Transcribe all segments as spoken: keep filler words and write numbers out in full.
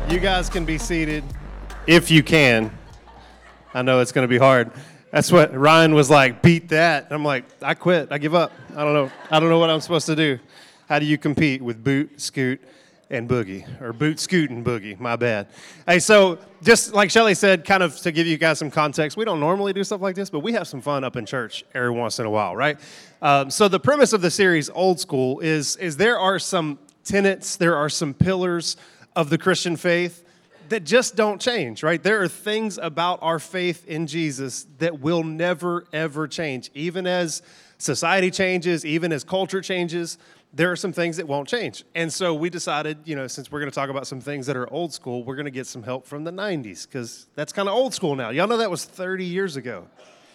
You guys can be seated if you can. I know it's going to be hard. That's what Ryan was like, beat that. I'm like, I quit. I give up. I don't know. I don't know what I'm supposed to do. How do you compete with boot, scoot, and boogie? Or boot, scoot, and boogie. My bad. Hey, so just like Shelly said, kind of to give you guys some context, we don't normally do stuff like this, but we have some fun up in church every once in a while, right? Um, so the premise of the series, Old School, is, is there are some tenets, there are some pillars of the Christian faith that just don't change, right? There are things about our faith in Jesus that will never, ever change. Even as society changes, even as culture changes, there are some things that won't change. And so we decided, you know, since we're going to talk about some things that are old school, we're going to get some help from the nineties, because that's kind of old school now. Y'all know that was thirty years ago.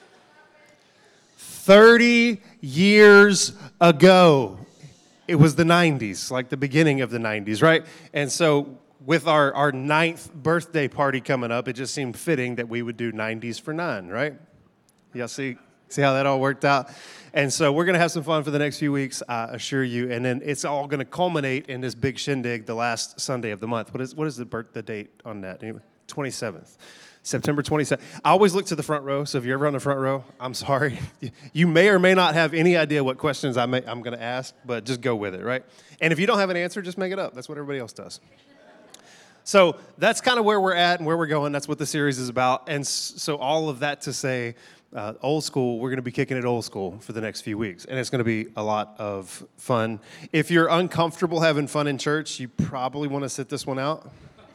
thirty years ago. It was the nineties, like the beginning of the nineties, right? And so with our, our ninth birthday party coming up, it just seemed fitting that we would do nineties for nine, right? Y'all see, see how that all worked out? And so we're going to have some fun for the next few weeks, I assure you. And then it's all going to culminate in this big shindig the last Sunday of the month. What is what is the birth, the date on that? Anyway, twenty-seventh. September twenty-seventh. I always look to the front row, so if you're ever on the front row, I'm sorry. You may or may not have any idea what questions I may, I'm going to ask, but just go with it, right? And if you don't have an answer, just make it up. That's what everybody else does. So that's kind of where we're at and where we're going. That's what the series is about. And so all of that to say, uh, old school, we're going to be kicking it old school for the next few weeks. And it's going to be a lot of fun. If you're uncomfortable having fun in church, you probably want to sit this one out.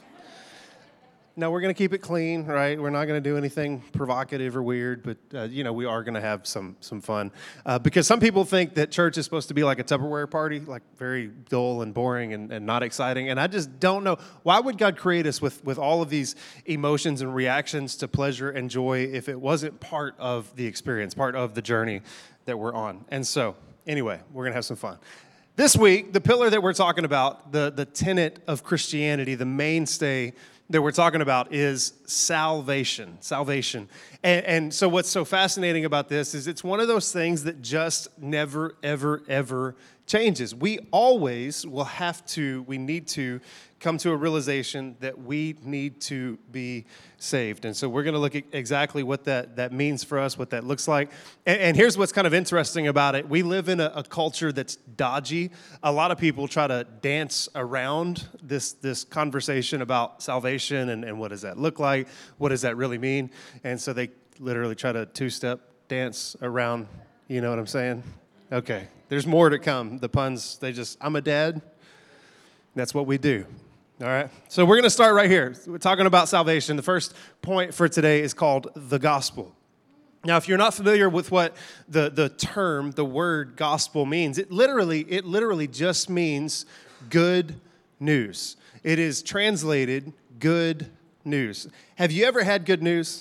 No, we're going to keep it clean, right? We're not going to do anything provocative or weird, but, uh, you know, we are going to have some some fun. Uh, because some people think that church is supposed to be like a Tupperware party, like very dull and boring and, and not exciting. And I just don't know. Why would God create us with, with all of these emotions and reactions to pleasure and joy if it wasn't part of the experience, part of the journey that we're on? And so, anyway, we're going to have some fun. This week, the pillar that we're talking about, the, the tenet of Christianity, the mainstay that we're talking about is salvation, salvation. And, and so what's so fascinating about this is it's one of those things that just never, ever, ever changes. We always will have to, we need to come to a realization that we need to be saved. And so we're going to look at exactly what that, that means for us, what that looks like. And, and here's what's kind of interesting about it. We live in a, a culture that's dodgy. A lot of people try to dance around this, this conversation about salvation and, and what does that look like? What does that really mean? And so they literally try to two-step dance around, you know what I'm saying? Okay, there's more to come. The puns, they just, I'm a dad. That's what we do. All right, so we're going to start right here. We're talking about salvation. The first point for today is called the gospel. Now, if you're not familiar with what the, the term, the word gospel means, it literally, it literally just means good news. It is translated good news. Have you ever had good news?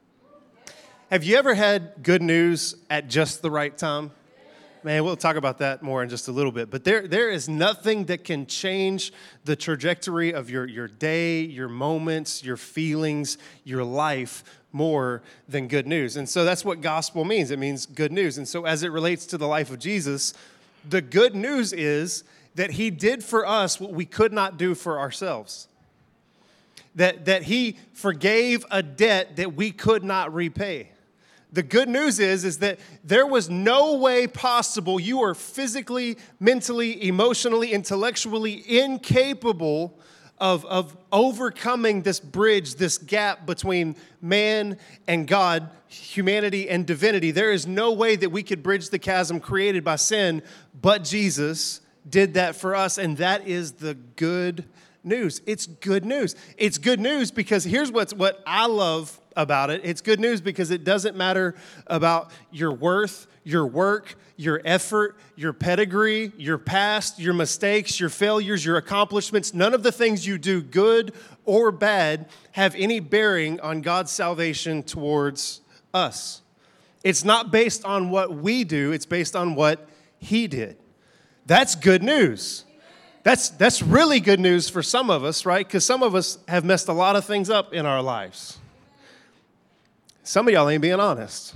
Have you ever had good news at just the right time? Man, we'll talk about that more in just a little bit. But there, there is nothing that can change the trajectory of your, your day, your moments, your feelings, your life more than good news. And so that's what gospel means. It means good news. And so as it relates to the life of Jesus, the good news is that he did for us what we could not do for ourselves. That, that he forgave a debt that we could not repay. The good news is, is that there was no way possible. You are physically, mentally, emotionally, intellectually incapable of, of overcoming this bridge, this gap between man and God, humanity and divinity. There is no way that we could bridge the chasm created by sin, but Jesus did that for us, and that is the good news. It's good news. It's good news because here's what's what I love about it. It's good news because it doesn't matter about your worth, your work, your effort, your pedigree, your past, your mistakes, your failures, your accomplishments. None of the things you do, good or bad, have any bearing on God's salvation towards us. It's not based on what we do. It's based on what he did. That's good news. That's that's really good news for some of us, right? Because some of us have messed a lot of things up in our lives. Some of y'all ain't being honest.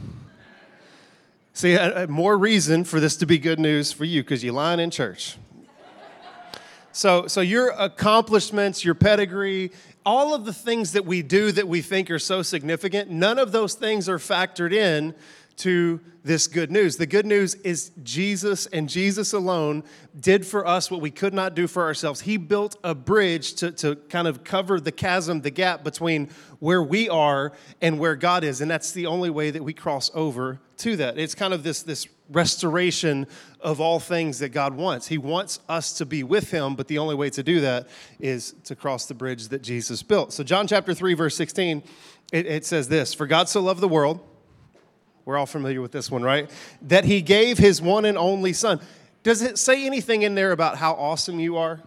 See, a, a more reason for this to be good news for you because you're lying in church. So, so your accomplishments, your pedigree, all of the things that we do that we think are so significant, none of those things are factored in to this good news. The good news is Jesus and Jesus alone did for us what we could not do for ourselves. He built a bridge to, to kind of cover the chasm, the gap between where we are and where God is. And that's the only way that we cross over to that. It's kind of this, this restoration of all things that God wants. He wants us to be with him, but the only way to do that is to cross the bridge that Jesus built. So John chapter three, verse sixteen, it, it says this, "For God so loved the world," we're all familiar with this one, right? "That he gave his one and only son." Does it say anything in there about how awesome you are?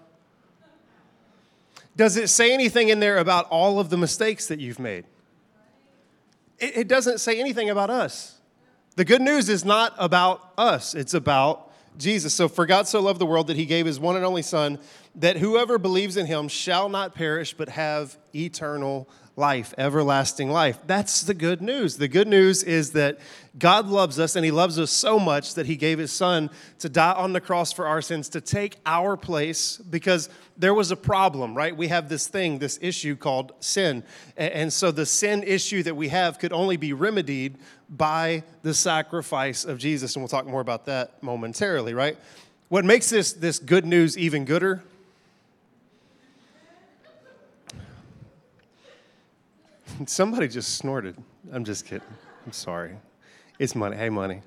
Does it say anything in there about all of the mistakes that you've made? It, it doesn't say anything about us. The good news is not about us. It's about Jesus. So, "For God so loved the world that he gave his one and only son, that whoever believes in him shall not perish but have eternal life, everlasting life." That's the good news. The good news is that God loves us, and he loves us so much that he gave his son to die on the cross for our sins, to take our place, because there was a problem, right? We have this thing, this issue called sin. And so the sin issue that we have could only be remedied by the sacrifice of Jesus. And we'll talk more about that momentarily, right? What makes this, this good news even gooder? Somebody just snorted. I'm just kidding. I'm sorry. It's Money. Hey, Money.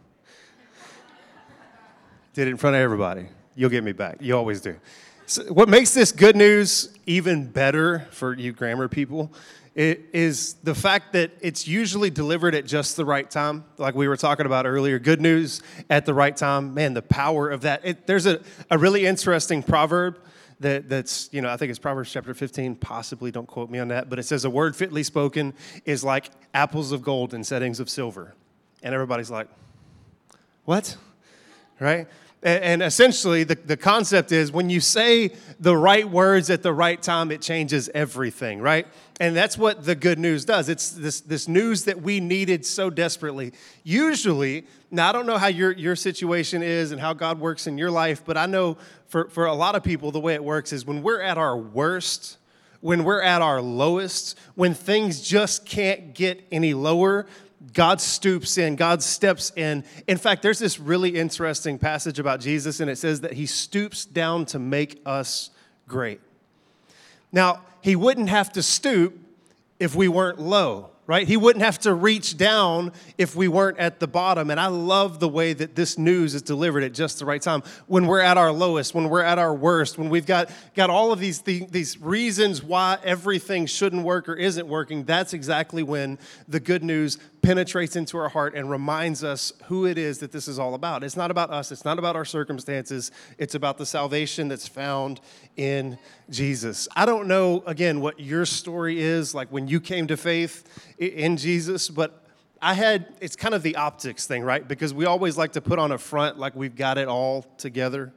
Did it in front of everybody. You'll get me back. You always do. So what makes this good news even better for you grammar people it is the fact that it's usually delivered at just the right time, like we were talking about earlier. Good news at the right time. Man, the power of that. It, there's a, a really interesting proverb that, that's, you know, I think it's Proverbs chapter fifteen, possibly, don't quote me on that, but it says, "A word fitly spoken is like apples of gold in settings of silver." And everybody's like, what? Right? And, and essentially, the, the concept is when you say the right words at the right time, it changes everything, right? And that's what the good news does. It's this, this news that we needed so desperately. Usually, now I don't know how your, your situation is and how God works in your life, but I know for, for a lot of people, the way it works is when we're at our worst, when we're at our lowest, when things just can't get any lower, God stoops in, God steps in. In fact, there's this really interesting passage about Jesus, and it says that he stoops down to make us great. Now, he wouldn't have to stoop if we weren't low, right? He wouldn't have to reach down if we weren't at the bottom. And I love the way that this news is delivered at just the right time. When we're at our lowest, when we're at our worst, when we've got, got all of these, these reasons why everything shouldn't work or isn't working, that's exactly when the good news penetrates into our heart and reminds us who it is that this is all about. It's not about us. It's not about our circumstances. It's about the salvation that's found in Jesus. I don't know, again, what your story is, like when you came to faith in Jesus, but I had, it's kind of the optics thing, right? Because we always like to put on a front like we've got it all together.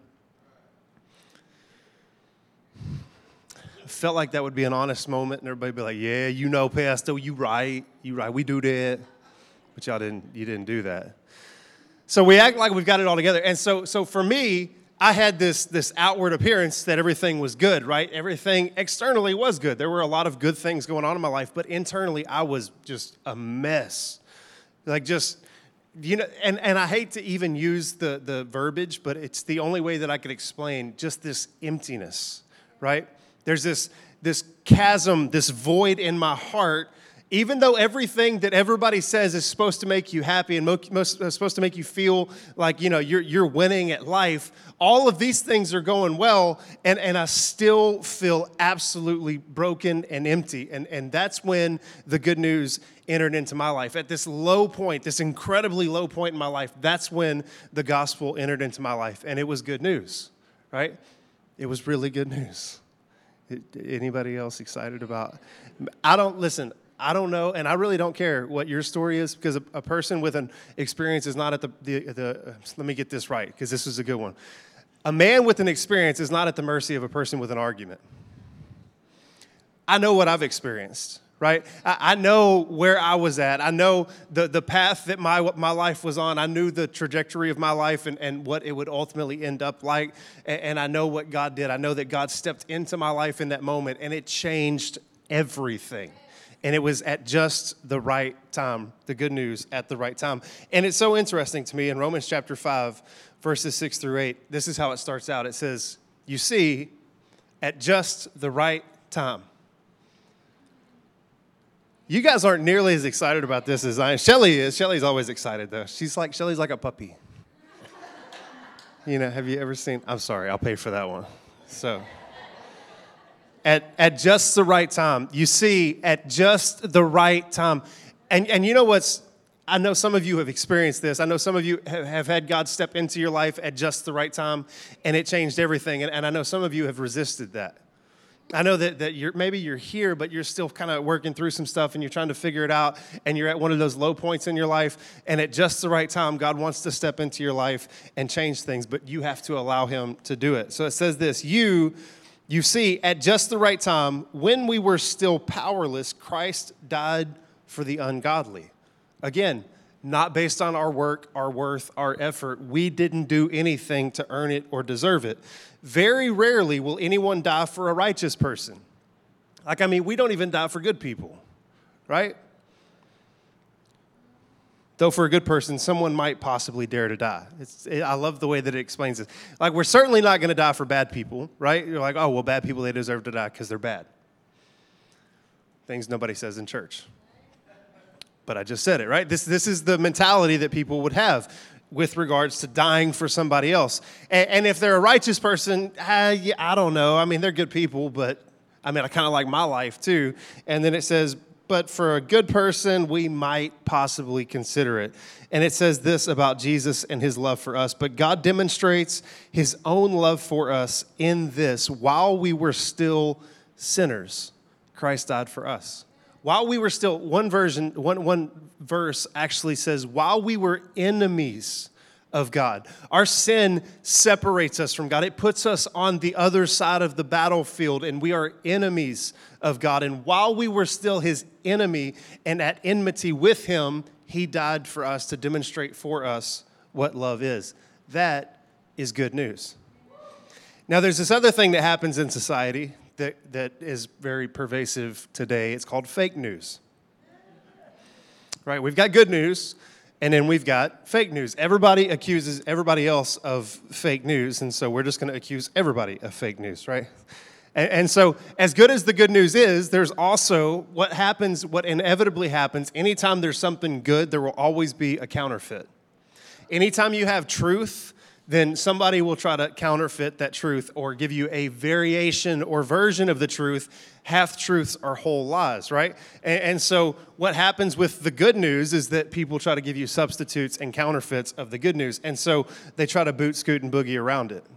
I felt like that would be an honest moment, and everybody would be like, "Yeah, you know, Pastor, you right, you right, we do that." But y'all didn't, you didn't do that. So we act like we've got it all together. And so so for me, I had this, this outward appearance that everything was good, right? Everything externally was good. There were a lot of good things going on in my life, but internally I was just a mess. Like just, you know, and, and I hate to even use the, the verbiage, but it's the only way that I could explain just this emptiness, right? There's this, this chasm, this void in my heart. Even though everything that everybody says is supposed to make you happy and most, most uh, supposed to make you feel like, you know, you're you're winning at life, all of these things are going well, and, and I still feel absolutely broken and empty. And, and that's when the good news entered into my life. At this low point, this incredibly low point in my life, that's when the gospel entered into my life. And it was good news, right? It was really good news. It, anybody else excited about? I don't, listen, I don't know, and I really don't care what your story is, because a, a person with an experience is not at the, the, the uh, let me get this right, because this is a good one. A man with an experience is not at the mercy of a person with an argument. I know what I've experienced, right? I, I know where I was at. I know the, the path that my my life was on. I knew the trajectory of my life and, and what it would ultimately end up like. And, and I know what God did. I know that God stepped into my life in that moment, and it changed everything. And it was at just the right time, the good news at the right time. And it's so interesting to me in Romans chapter five, verses six through eight, this is how it starts out. It says, you see, at just the right time. You guys aren't nearly as excited about this as I am. Shelly is. Shelly's always excited, though. She's like, Shelly's like a puppy. You know, have you ever seen, I'm sorry, I'll pay for that one. So... At, at just the right time. You see, at just the right time. And, and you know what's, I know some of you have experienced this. I know some of you have, have had God step into your life at just the right time, and it changed everything. And, and I know some of you have resisted that. I know that, that you're maybe you're here, but you're still kind of working through some stuff, and you're trying to figure it out, and you're at one of those low points in your life, and at just the right time, God wants to step into your life and change things, but you have to allow him to do it. So it says this, you... You see, at just the right time, when we were still powerless, Christ died for the ungodly. Again, not based on our work, our worth, our effort. We didn't do anything to earn it or deserve it. Very rarely will anyone die for a righteous person. Like, I mean, we don't even die for good people, right? Though for a good person, someone might possibly dare to die. It's, it, I love the way that it explains it. Like, we're certainly not going to die for bad people, right? You're like, oh, well, bad people, they deserve to die because they're bad. Things nobody says in church. But I just said it, right? This, this is the mentality that people would have with regards to dying for somebody else. And, and if they're a righteous person, uh, yeah, I don't know. I mean, they're good people, but, I mean, I kind of like my life, too. And then it says, but for a good person, we might possibly consider it. And it says this about Jesus and his love for us. But God demonstrates his own love for us in this. While we were still sinners, Christ died for us. While we were still, one version, one, one verse actually says, while we were enemies of God. Our sin separates us from God. It puts us on the other side of the battlefield, and we are enemies of God. And while we were still his enemy and at enmity with him, he died for us to demonstrate for us what love is. That is good news. Now, there's this other thing that happens in society that, that is very pervasive today. It's called fake news. Right? We've got good news. And then we've got fake news. Everybody accuses everybody else of fake news, and so we're just going to accuse everybody of fake news, right? And, and so as good as the good news is, there's also what happens, what inevitably happens. Anytime there's something good, there will always be a counterfeit. Anytime you have truth, then somebody will try to counterfeit that truth or give you a variation or version of the truth. Half-truths are whole lies, right? And, and so what happens with the good news is that people try to give you substitutes and counterfeits of the good news. And so they try to boot, scoot, and boogie around it.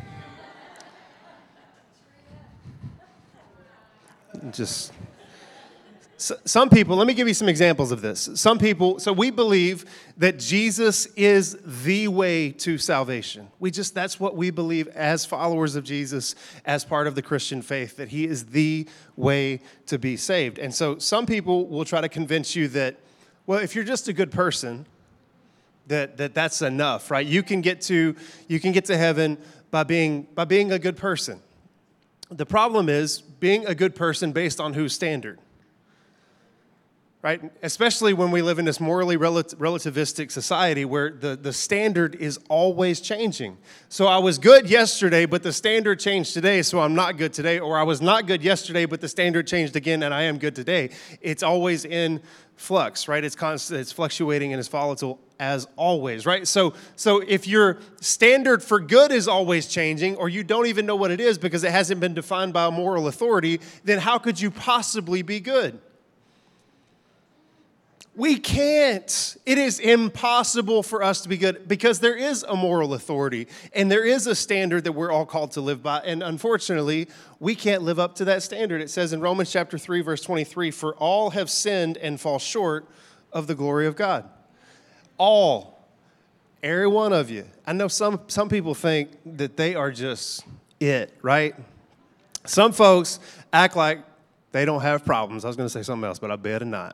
Just... So, some people, let me give you some examples of this. Some people, so we believe that Jesus is the way to salvation. We just, that's what we believe as followers of Jesus, as part of the Christian faith, that he is the way to be saved. And so some people will try to convince you that, well, if you're just a good person, that, that that's enough, right? You can get to, you can get to heaven by being, by being a good person. The problem is being a good person based on whose standard? Right? Especially when we live in this morally relativistic society where the, the standard is always changing. So I was good yesterday, but the standard changed today, so I'm not good today. Or I was not good yesterday, but the standard changed again, and I am good today. It's always in flux, right? It's constant, it's fluctuating and it's volatile as always, right? So, so if your standard for good is always changing, or you don't even know what it is because it hasn't been defined by a moral authority, then how could you possibly be good? We can't. It is impossible for us to be good because there is a moral authority and there is a standard that we're all called to live by. And unfortunately, we can't live up to that standard. It says in Romans chapter three, verse twenty-three, for all have sinned and fall short of the glory of God. All. Every one of you. I know some, some people think that they are just it, right? Some folks act like They don't have problems. I was going to say something else, but I better not.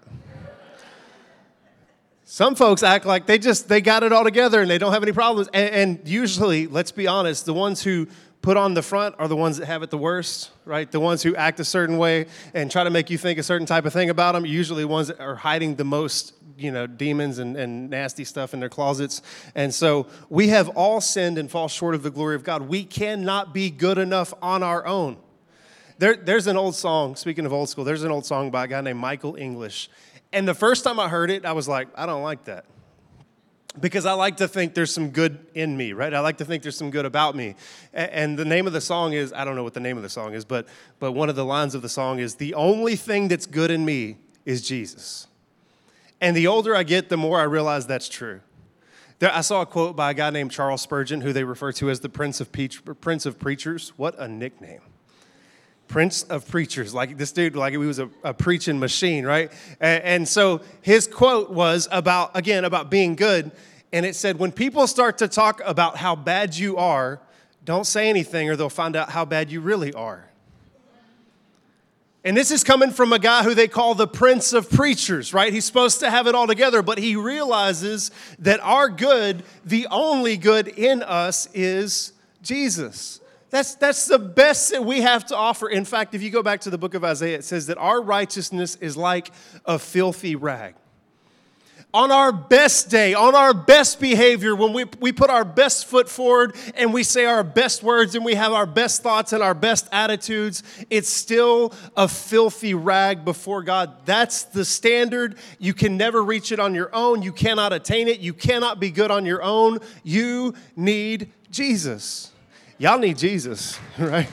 Some folks act like they just, they got it all together and they don't have any problems. And, and usually, let's be honest, the ones who put on the front are the ones that have it the worst, right? The ones who act a certain way and try to make you think a certain type of thing about them, usually the ones that are hiding the most, you know, demons and, and nasty stuff in their closets. And so we have all sinned and fall short of the glory of God. We cannot be good enough on our own. There, there's an old song, speaking of old school, there's an old song by a guy named Michael English. And the first time I heard it, I was like, I don't like that. Because I like to think there's some good in me, right? I like to think there's some good about me. And the name of the song is, I don't know what the name of the song is, but but one of the lines of the song is, the only thing that's good in me is Jesus. And the older I get, the more I realize that's true. There, I saw a quote by a guy named Charles Spurgeon, who they refer to as the Prince of, Peach, Prince of Preachers. What a nickname. Prince of Preachers, like this dude, like he was a, a preaching machine, right? And, and so his quote was about, again, about being good. And it said, when people start to talk about how bad you are, don't say anything or they'll find out how bad you really are. And this is coming from a guy who they call the Prince of Preachers, right? He's supposed to have it all together, but he realizes that our good, the only good in us, is Jesus. That's, that's the best that we have to offer. In fact, if you go back to the book of Isaiah, it says that our righteousness is like a filthy rag. On our best day, on our best behavior, when we, we put our best foot forward and we say our best words and we have our best thoughts and our best attitudes, it's still a filthy rag before God. That's the standard. You can never reach it on your own. You cannot attain it. You cannot be good on your own. You need Jesus. Y'all need Jesus, right?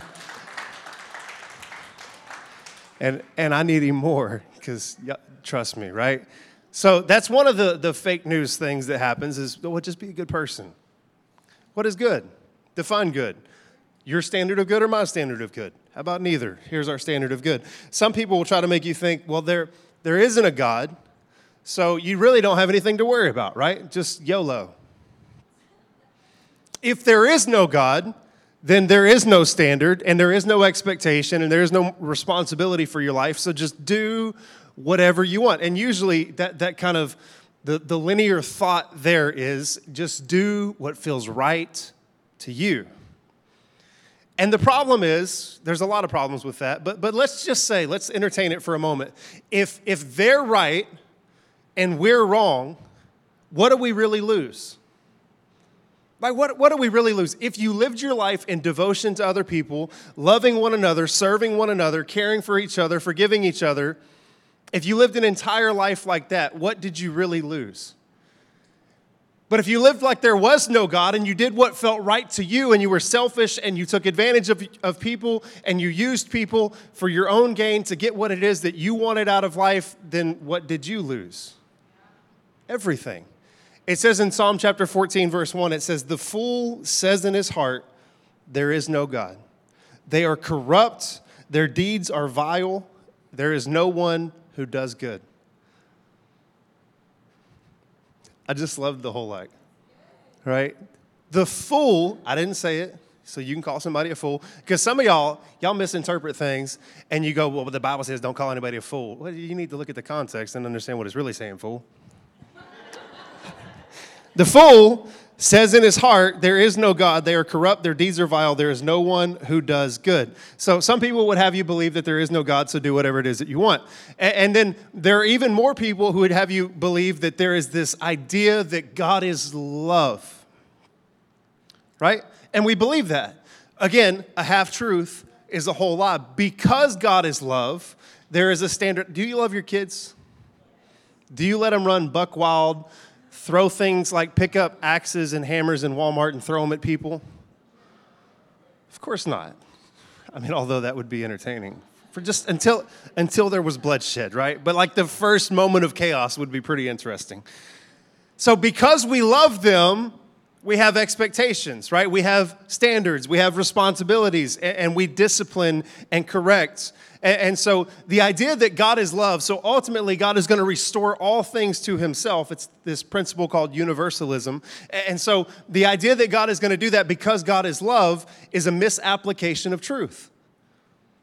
And and I need him more because, trust me, right? So that's one of the, the fake news things that happens is, well, just be a good person. What is good? Define good. Your standard of good or my standard of good? How about neither? Here's our standard of good. Some people will try to make you think, well, there there isn't a God, so you really don't have anything to worry about, right? Just YOLO. If there is no God, then there is no standard, and there is no expectation, and there is no responsibility for your life, so just do whatever you want. And usually that, that kind of, the, the linear thought there is just do what feels right to you. And the problem is, there's a lot of problems with that, but, but let's just say, let's entertain it for a moment. If, if they're right and we're wrong, what do we really lose? Like, what, what do we really lose? If you lived your life in devotion to other people, loving one another, serving one another, caring for each other, forgiving each other, if you lived an entire life like that, what did you really lose? But if you lived like there was no God and you did what felt right to you and you were selfish and you took advantage of, of people and you used people for your own gain to get what it is that you wanted out of life, then what did you lose? Everything. It says in Psalm chapter fourteen, verse one, it says, the fool says in his heart, there is no God. They are corrupt. Their deeds are vile. There is no one who does good. I just love the whole like, right? The fool, I didn't say it, so you can call somebody a fool. Because some of y'all, y'all misinterpret things, and you go, well, the Bible says don't call anybody a fool. Well, you need to look at the context and understand what it's really saying, fool. The fool says in his heart, there is no God, they are corrupt, their deeds are vile, there is no one who does good. So some people would have you believe that there is no God, so do whatever it is that you want. And, and then there are even more people who would have you believe that there is this idea that God is love. Right? And we believe that. Again, a half-truth is a whole lie. Because God is love, there is a standard. Do you love your kids? Do you let them run buck wild, throw things like pick up axes and hammers in Walmart and throw them at people? Of course not. I mean, although that would be entertaining. For just until until there was bloodshed, right? But like the first moment of chaos would be pretty interesting. So because we love them, we have expectations, right? We have standards, we have responsibilities, and we discipline and correct. And so the idea that God is love, so ultimately God is going to restore all things to himself. It's this principle called universalism. And so the idea that God is going to do that because God is love is a misapplication of truth.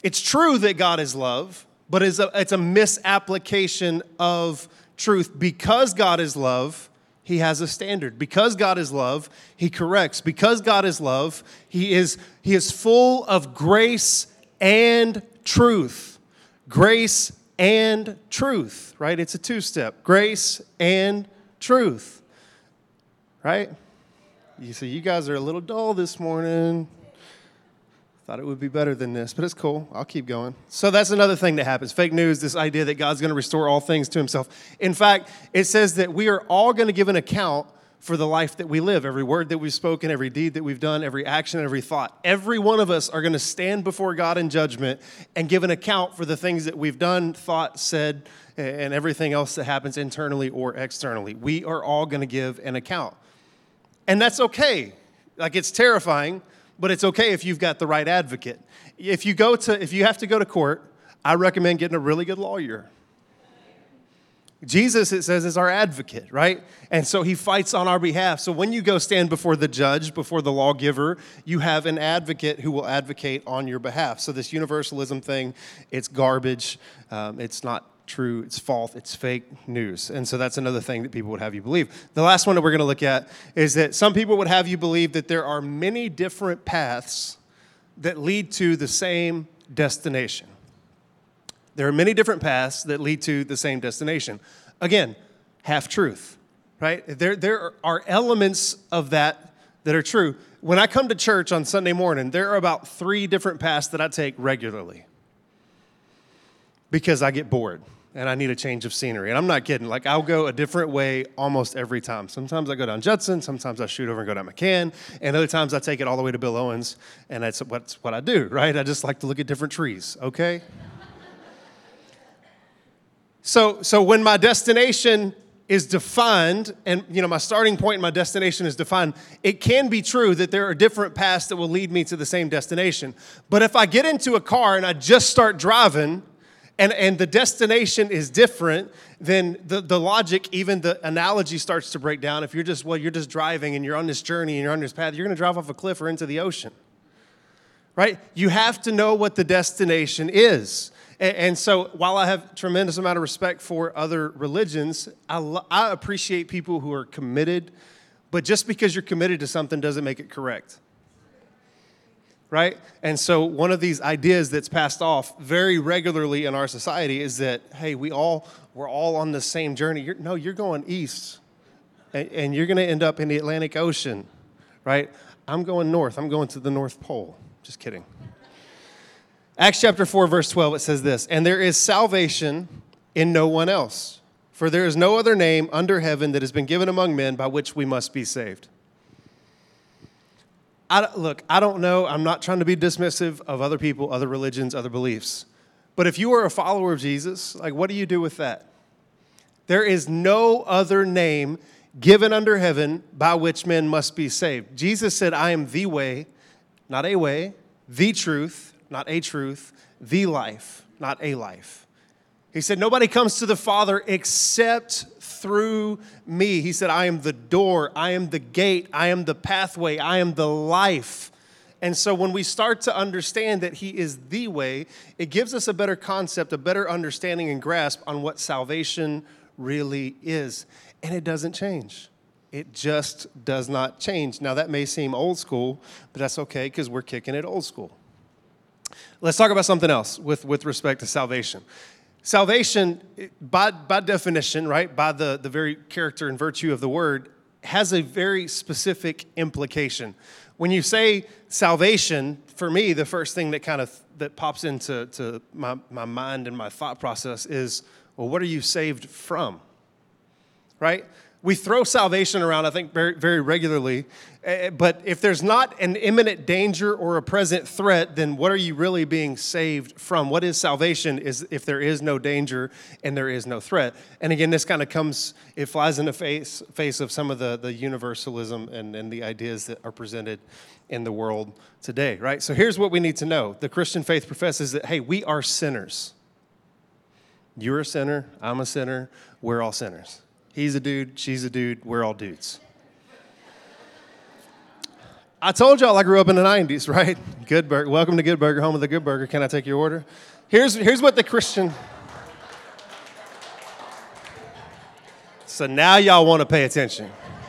It's true that God is love, but it's a, it's a misapplication of truth. Because God is love, he has a standard. Because God is love, he corrects. Because God is love, he is, he is full of grace and truth. Grace and truth, right? It's a two-step. Grace and truth, right? You see, you guys are a little dull this morning. Thought it would be better than this, but it's cool. I'll keep going. So that's another thing that happens. Fake news, this idea that God's going to restore all things to himself. In fact, it says that we are all going to give an account for the life that we live. Every word that we've spoken, every deed that we've done, every action, every thought. Every one of us are going to stand before God in judgment and give an account for the things that we've done, thought, said, and everything else that happens internally or externally. We are all going to give an account. And that's okay. Like, it's terrifying, but it's okay if you've got the right advocate. If you go to, if you have to go to court, I recommend getting a really good lawyer. Jesus, it says, is our advocate, right? And so he fights on our behalf. So when you go stand before the judge, before the lawgiver, you have an advocate who will advocate on your behalf. So this universalism thing, it's garbage. Um, it's not true. It's false. It's fake news. And so that's another thing that people would have you believe. The last one that we're going to look at is that some people would have you believe that there are many different paths that lead to the same destination. There are many different paths that lead to the same destination. Again, half truth, right? There, there are elements of that that are true. When I come to church on Sunday morning, there are about three different paths that I take regularly because I get bored and I need a change of scenery. And I'm not kidding. Like, I'll go a different way almost every time. Sometimes I go down Judson. Sometimes I shoot over and go down McCann. And other times I take it all the way to Bill Owens. And that's what, what I do, right? I just like to look at different trees, okay? So, so when my destination is defined, and you know my starting point and my destination is defined, it can be true that there are different paths that will lead me to the same destination. But if I get into a car and I just start driving, and, and the destination is different, then the, the logic, even the analogy starts to break down. If you're just, well, you're just driving and you're on this journey and you're on this path, you're going to drive off a cliff or into the ocean, right? You have to know what the destination is. And, and so while I have tremendous amount of respect for other religions, I, lo- I appreciate people who are committed, but just because you're committed to something doesn't make it correct. Right? And so one of these ideas that's passed off very regularly in our society is that, hey, we all, we're all on the same journey. You're, no, you're going east, and, and you're going to end up in the Atlantic Ocean, right? I'm going north. I'm going to the North Pole. Just kidding. Acts chapter four, verse twelve, it says this, "And there is salvation in no one else, for there is no other name under heaven that has been given among men by which we must be saved." I, look, I don't know. I'm not trying to be dismissive of other people, other religions, other beliefs. But if you are a follower of Jesus, like, what do you do with that? There is no other name given under heaven by which men must be saved. Jesus said, I am the way, not a way, the truth, not a truth, the life, not a life. He said, nobody comes to the Father except through me. He said, I am the door, I am the gate, I am the pathway, I am the life. And so when we start to understand that he is the way, it gives us a better concept, a better understanding and grasp on what salvation really is. And it doesn't change. It just does not change. Now, that may seem old school, but that's okay because we're kicking it old school. Let's talk about something else with, with respect to salvation. Salvation, by, by definition, right, by the, the very character and virtue of the word, has a very specific implication. When you say salvation, for me, the first thing that kind of that pops into to my, my mind and my thought process is, well, what are you saved from? Right? We throw salvation around, I think, very, very regularly. But if there's not an imminent danger or a present threat, then what are you really being saved from? What is salvation is if there is no danger and there is no threat. And again, this kind of comes, it flies in the face, face of some of the, the universalism and, and the ideas that are presented in the world today, right? So here's what we need to know. The Christian faith professes that, hey, we are sinners. You're a sinner, I'm a sinner, we're all sinners. He's a dude, she's a dude, we're all dudes. I told y'all I grew up in the nineties, right? Good Burger. Welcome to Good Burger, home of the Good Burger. Can I take your order? Here's, here's what the Christian... So now y'all want to pay attention.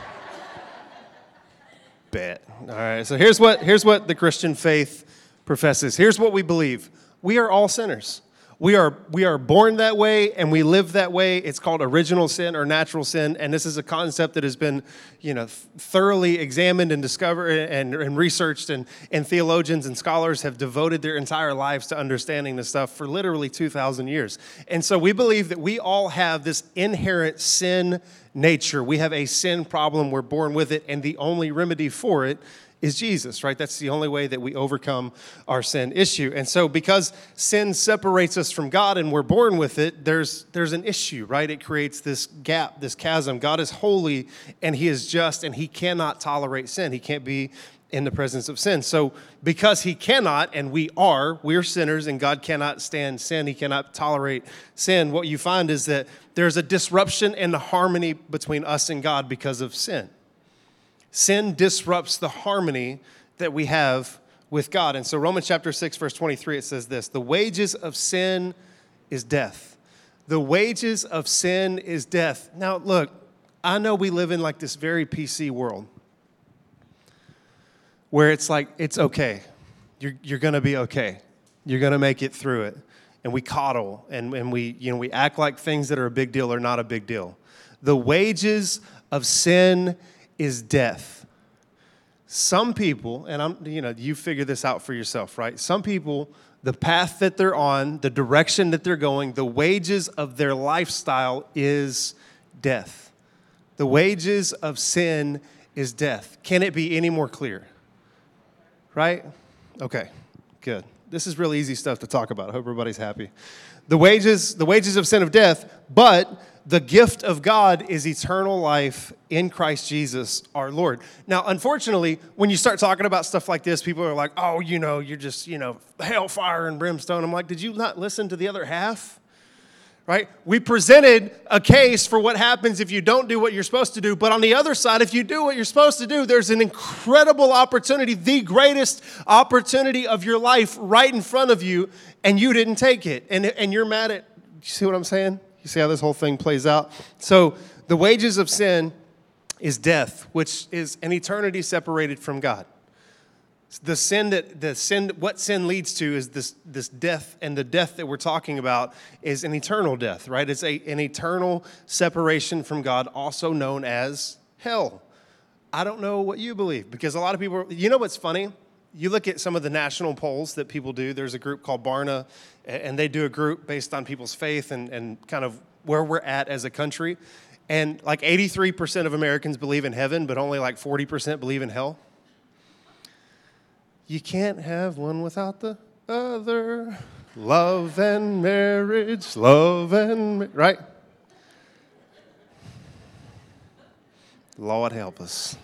Bet. All right, so here's what, here's what the Christian faith professes. Here's what we believe. We are all sinners. We are, we are born that way, and we live that way. It's called original sin or natural sin, and this is a concept that has been, you know, thoroughly examined and discovered and, and researched, and, and theologians and scholars have devoted their entire lives to understanding this stuff for literally two thousand years. And so we believe that we all have this inherent sin nature. We have a sin problem. We're born with it, and the only remedy for it is Jesus, right? That's the only way that we overcome our sin issue. And so because sin separates us from God and we're born with it, there's there's an issue, right? It creates this gap, this chasm. God is holy and he is just and he cannot tolerate sin. He can't be in the presence of sin. So because he cannot, and we are, we're sinners and God cannot stand sin, he cannot tolerate sin, what you find is that there's a disruption in the harmony between us and God because of sin. Sin disrupts the harmony that we have with God. And so Romans chapter six, verse twenty-three, it says this: the wages of sin is death. The wages of sin is death. Now, look, I know we live in like this very P C world where it's like, it's okay. You're, you're going to be okay. You're going to make it through it. And we coddle and, and we, you know, we act like things that are a big deal are not a big deal. The wages of sin is death. Some people, and I'm, you know, you figure this out for yourself, right? Some people, the path that they're on, the direction that they're going, the wages of their lifestyle is death. The wages of sin is death. Can it be any more clear? Right? Okay, good. This is really easy stuff to talk about. I hope everybody's happy. The wages, the wages of sin of death, but the gift of God is eternal life in Christ Jesus, our Lord. Now, unfortunately, when you start talking about stuff like this, people are like, oh, you know, you're just, you know, hellfire and brimstone. I'm like, did you not listen to the other half? Right? We presented a case for what happens if you don't do what you're supposed to do. But on the other side, if you do what you're supposed to do, there's an incredible opportunity, the greatest opportunity of your life right in front of you, and you didn't take it. And, and you're mad at, you see what I'm saying? You see how this whole thing plays out? So the wages of sin is death, which is an eternity separated from God. The sin that the sin, what sin leads to is this, this death, and the death that we're talking about is an eternal death, right? It's a, an eternal separation from God, also known as hell. I don't know what you believe, because a lot of people, you know what's funny? You look at some of the national polls that people do. There's a group called Barna, and they do a group based on people's faith and, and kind of where we're at as a country. And like eighty-three percent of Americans believe in heaven, but only like forty percent believe in hell. You can't have one without the other. Love and marriage, love and, ma- right? Lord help us.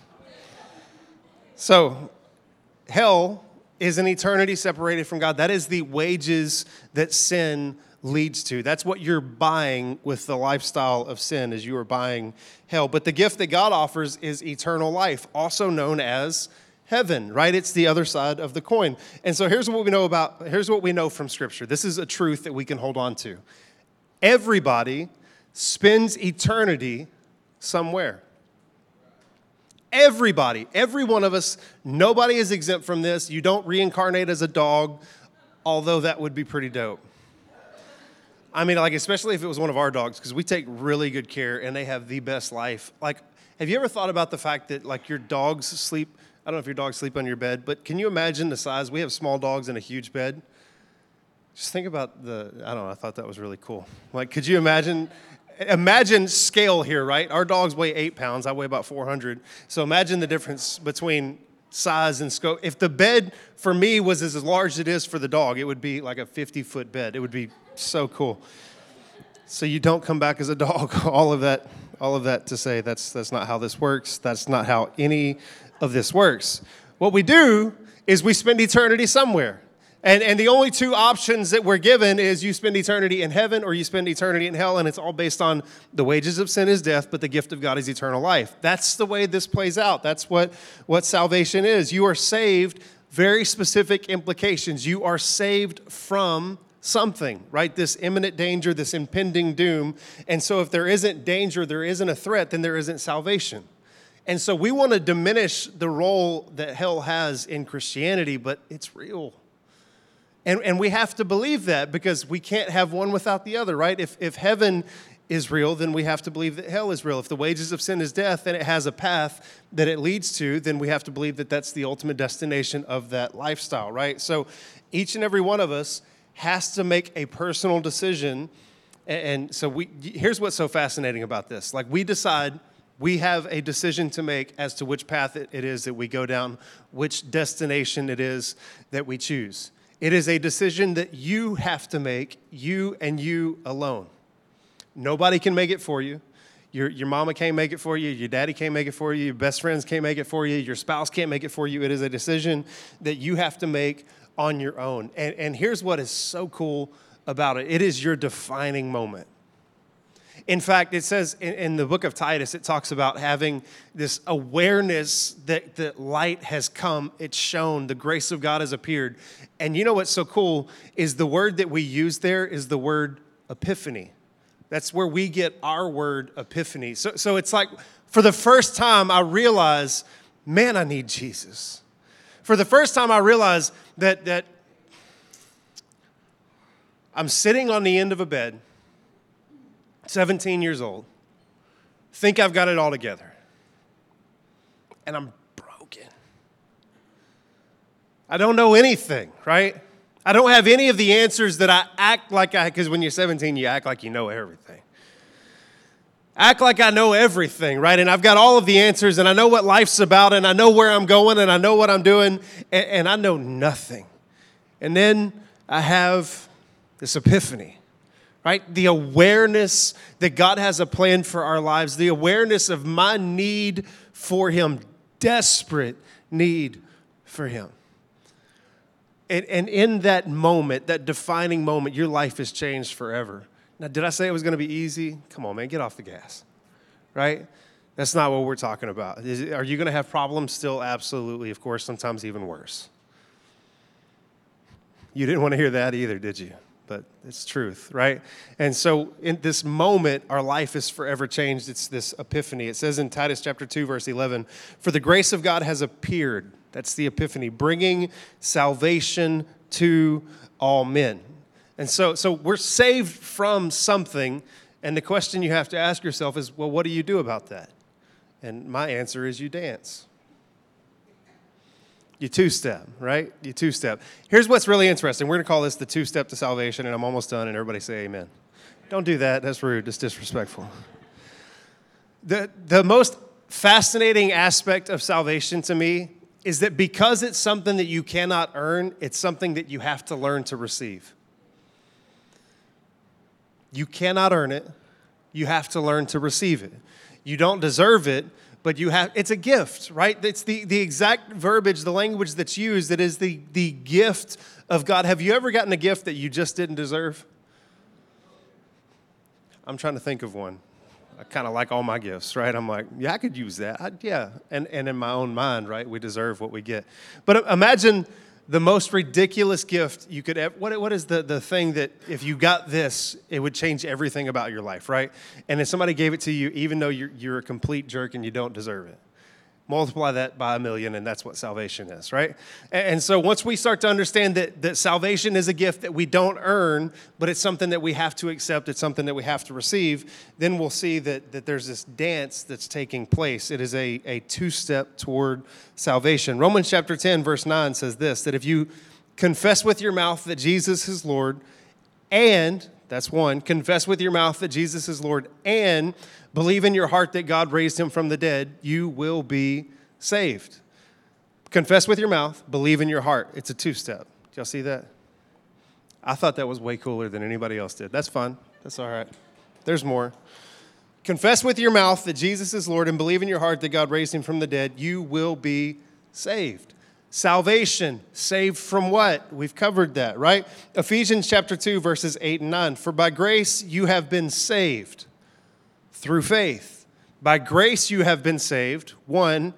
So, hell is an eternity separated from God. That is the wages that sin leads to. That's what you're buying with the lifestyle of sin, is you are buying hell. But the gift that God offers is eternal life, also known as heaven, right? It's the other side of the coin. And so here's what we know about, here's what we know from Scripture. This is a truth that we can hold on to. Everybody spends eternity somewhere. Everybody, every one of us, nobody is exempt from this. You don't reincarnate as a dog, although that would be pretty dope. I mean, like, especially if it was one of our dogs, because we take really good care and they have the best life. Like, have you ever thought about the fact that, like, your dogs sleep, I don't know if your dogs sleep on your bed, but can you imagine the size? We have small dogs in a huge bed. Just think about the, I don't know, I thought that was really cool. Like, could you imagine, imagine scale here, right? Our dogs weigh eight pounds. I weigh about four hundred. So imagine the difference between size and scope. If the bed for me was as large as it is for the dog, it would be like a fifty-foot bed. It would be so cool. So you don't come back as a dog. All of that, all of that to say that's that's not how this works. That's not how any of this works. What we do is we spend eternity somewhere. And and the only two options that we're given is you spend eternity in heaven or you spend eternity in hell, and it's all based on the wages of sin is death, but the gift of God is eternal life. That's the way this plays out. That's what, what salvation is. You are saved very specific implications. You are saved from something, right? This imminent danger, this impending doom. And so if there isn't danger, there isn't a threat, then there isn't salvation. And so we want to diminish the role that hell has in Christianity, but it's real. And, and we have to believe that because we can't have one without the other, right? If, if heaven is real, then we have to believe that hell is real. If the wages of sin is death and it has a path that it leads to, then we have to believe that that's the ultimate destination of that lifestyle, right? So each and every one of us has to make a personal decision. And, and so we here's what's so fascinating about this. Like we decide, we have a decision to make as to which path it, it is that we go down, which destination it is that we choose. It is a decision that you have to make, you and you alone. Nobody can make it for you. Your, your mama can't make it for you. Your daddy can't make it for you. Your best friends can't make it for you. Your spouse can't make it for you. It is a decision that you have to make on your own. And, and here's what is so cool about it. It is your defining moment. In fact, it says in, in the book of Titus, it talks about having this awareness that, that light has come, it's shown, the grace of God has appeared. And you know what's so cool is the word that we use there is the word epiphany. That's where we get our word epiphany. So, so it's like for the first time I realize, man, I need Jesus. For the first time I realize that, that I'm sitting on the end of a bed, seventeen years old, think I've got it all together, and I'm broken. I don't know anything, right? I don't have any of the answers that I act like I, because when you're seventeen, you act like you know everything. Act like I know everything, right? And I've got all of the answers, and I know what life's about, and I know where I'm going, and I know what I'm doing, and, and I know nothing. And then I have this epiphany. Right? The awareness that God has a plan for our lives, the awareness of my need for Him, desperate need for Him. And, and in that moment, that defining moment, your life is changed forever. Now, did I say it was going to be easy? Come on, man, get off the gas. Right? That's not what we're talking about. Is it, are you going to have problems still? Absolutely. Of course, sometimes even worse. You didn't want to hear that either, did you? But it's truth, right? And so in this moment, our life is forever changed. It's this epiphany. It says in Titus chapter two, verse eleven, for the grace of God has appeared. That's the epiphany, bringing salvation to all men. And so, so we're saved from something. And the question you have to ask yourself is, well, what do you do about that? And my answer is you dance. You two-step, right? You two-step. Here's what's really interesting. We're going to call this the two-step to salvation, and I'm almost done, and everybody say amen. Don't do that. That's rude. That's disrespectful. The, the most fascinating aspect of salvation to me is that because it's something that you cannot earn, it's something that you have to learn to receive. You cannot earn it. You have to learn to receive it. You don't deserve it. But you have, it's a gift, right? It's the, the exact verbiage, the language that's used, that is the, the gift of God. Have you ever gotten a gift that you just didn't deserve? I'm trying to think of one. I kind of like all my gifts, right? I'm like, yeah, I could use that. I, yeah, and, and in my own mind, right, we deserve what we get. But imagine the most ridiculous gift you could ever, what, what is the, the thing that if you got this, it would change everything about your life, right? And if somebody gave it to you, even though you're, you're a complete jerk and you don't deserve it, multiply that by a million, and that's what salvation is, right? And, and so once we start to understand that, that salvation is a gift that we don't earn, but it's something that we have to accept, it's something that we have to receive, then we'll see that, that there's this dance that's taking place. It is a, a two-step toward salvation. Romans chapter ten, verse nine says this, that if you confess with your mouth that Jesus is Lord, and, that's one, confess with your mouth that Jesus is Lord, and believe in your heart that God raised him from the dead, you will be saved. Confess with your mouth, believe in your heart. It's a two-step. Did y'all see that? I thought that was way cooler than anybody else did. That's fun. That's all right. There's more. Confess with your mouth that Jesus is Lord and believe in your heart that God raised him from the dead, you will be saved. Salvation, saved from what? We've covered that, right? Ephesians chapter two, verses eight and nine. For by grace you have been saved through faith. By grace you have been saved, one,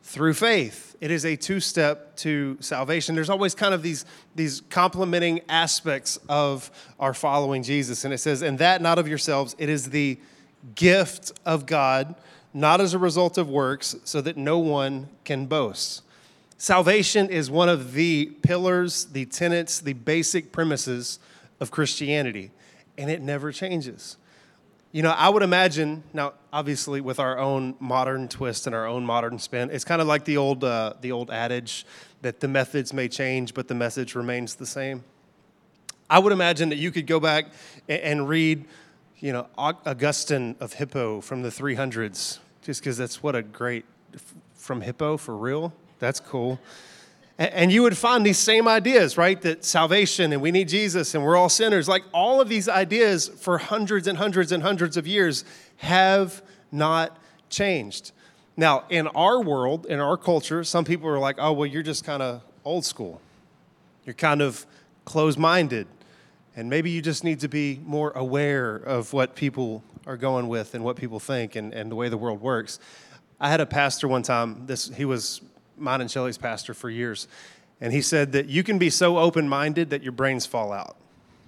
through faith. It is a two-step to salvation. There's always kind of these, these complementing aspects of our following Jesus. And it says, and that not of yourselves, it is the gift of God, not as a result of works, so that no one can boast. Salvation is one of the pillars, the tenets, the basic premises of Christianity, and it never changes. You know, I would imagine, now obviously with our own modern twist and our own modern spin, it's kind of like the old uh, the old adage that the methods may change, but the message remains the same. I would imagine that you could go back and, and read, you know, Augustine of Hippo from the three hundreds, just because that's what a great, from Hippo for real, that's cool. And you would find these same ideas, right? That salvation and we need Jesus and we're all sinners. Like all of these ideas for hundreds and hundreds and hundreds of years have not changed. Now, in our world, in our culture, some people are like, oh, well, you're just kind of old school. You're kind of closed-minded. And maybe you just need to be more aware of what people are going with and what people think and, and the way the world works. I had a pastor one time, this he was mine and Shelley's pastor for years, and he said that you can be so open-minded that your brains fall out.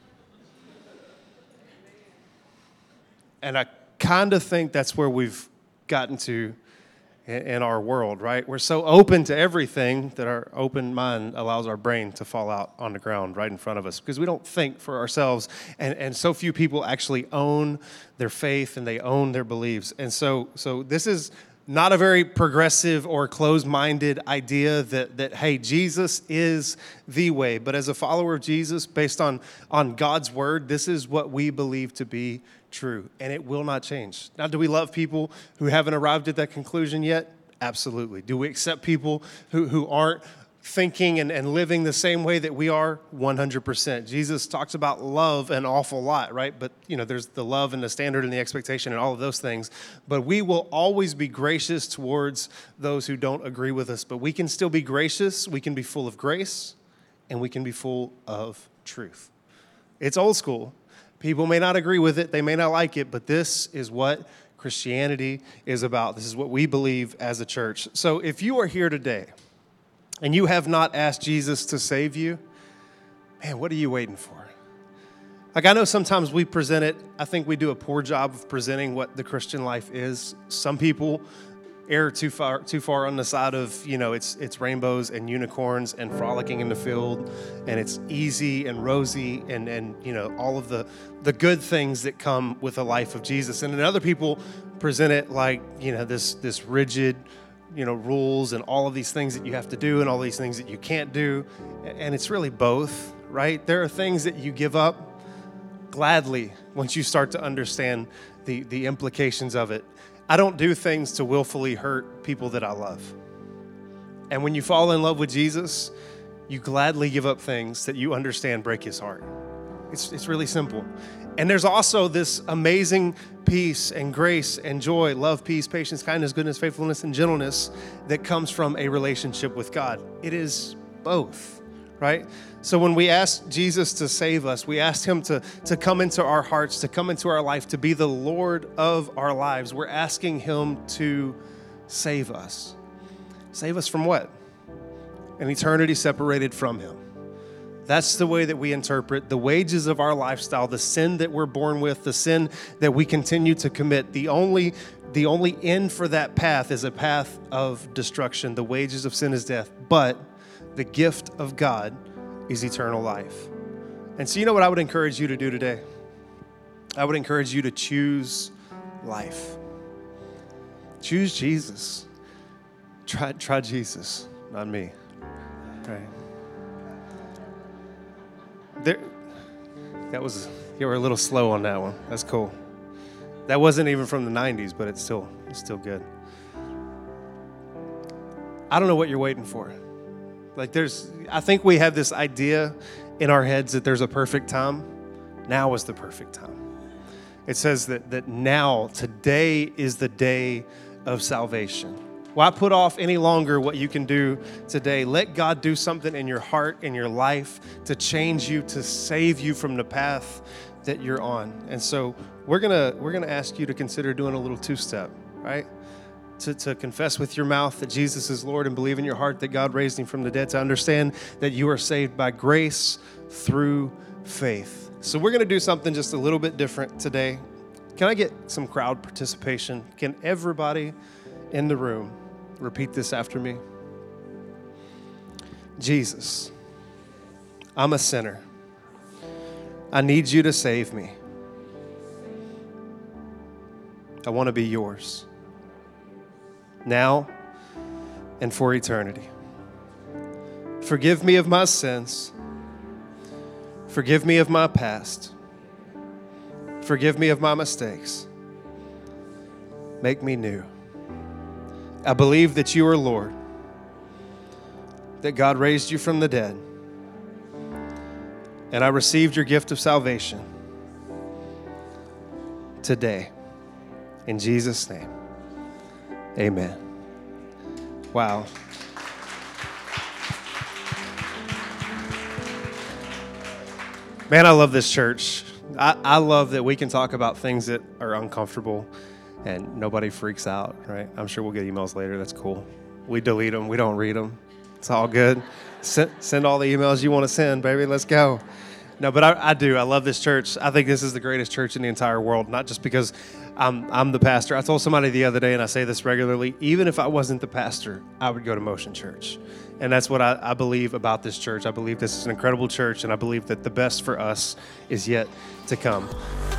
And I kind of think that's where we've gotten to in our world, right? We're so open to everything that our open mind allows our brain to fall out on the ground right in front of us because we don't think for ourselves, and, and so few people actually own their faith and they own their beliefs. And so, so this is not a very progressive or closed-minded idea that, that, hey, Jesus is the way. But as a follower of Jesus, based on, on God's word, this is what we believe to be true, and it will not change. Now, do we love people who haven't arrived at that conclusion yet? Absolutely. Do we accept people who, who aren't thinking and, and living the same way that we are? one hundred percent. Jesus talks about love an awful lot, right? But, you know, there's the love and the standard and the expectation and all of those things. But we will always be gracious towards those who don't agree with us. But we can still be gracious. We can be full of grace, and we can be full of truth. It's old school. People may not agree with it. They may not like it. But this is what Christianity is about. This is what we believe as a church. So if you are here today, and you have not asked Jesus to save you, man, what are you waiting for? Like, I know sometimes we present it, I think we do a poor job of presenting what the Christian life is. Some people err too far too far on the side of, you know, it's it's rainbows and unicorns and frolicking in the field, and it's easy and rosy and, and you know, all of the, the good things that come with the life of Jesus. And then other people present it like, you know, this this rigid, you know, rules and all of these things that you have to do and all these things that you can't do. And it's really both, right? There are things that you give up gladly once you start to understand the, the implications of it. I don't do things to willfully hurt people that I love. And when you fall in love with Jesus, you gladly give up things that you understand break his heart. It's, it's really simple. And there's also this amazing peace and grace and joy, love, peace, patience, kindness, goodness, faithfulness, and gentleness that comes from a relationship with God. It is both, right? So when we ask Jesus to save us, we ask him to, to come into our hearts, to come into our life, to be the Lord of our lives. We're asking him to save us. Save us from what? An eternity separated from him. That's the way that we interpret the wages of our lifestyle, the sin that we're born with, the sin that we continue to commit. The only, the only end for that path is a path of destruction. The wages of sin is death, but the gift of God is eternal life. And so you know what I would encourage you to do today? I would encourage you to choose life. Choose Jesus. Try, try Jesus, not me. Right. There, that was, you were a little slow on that one. That's cool. That wasn't even from the nineties, but it's still, it's still good. I don't know what you're waiting for. Like there's, I think we have this idea in our heads that there's a perfect time. Now is the perfect time. It says that, that now, today is the day of salvation. Why put off any longer what you can do today? Let God do something in your heart, in your life, to change you, to save you from the path that you're on. And so we're gonna we're gonna ask you to consider doing a little two-step, right? to, to confess with your mouth that Jesus is Lord and believe in your heart that God raised him from the dead, to understand that you are saved by grace through faith. So we're going to do something just a little bit different today. Can I get some crowd participation? Can everybody in the room repeat this after me? Jesus, I'm a sinner. I need you to save me. I want to be yours now and for eternity. Forgive me of my sins. Forgive me of my past. Forgive me of my mistakes. Make me new. I believe that you are Lord, that God raised you from the dead, and I received your gift of salvation today. In Jesus' name, amen. Wow. Man, I love this church. I, I love that we can talk about things that are uncomfortable and nobody freaks out, right? I'm sure we'll get emails later. That's cool. We delete them. We don't read them. It's all good. Send, send all the emails you want to send, baby. Let's go. No, but I, I do. I love this church. I think this is the greatest church in the entire world, not just because I'm, I'm the pastor. I told somebody the other day, and I say this regularly, even if I wasn't the pastor, I would go to Motion Church. And that's what I, I believe about this church. I believe this is an incredible church, and I believe that the best for us is yet to come.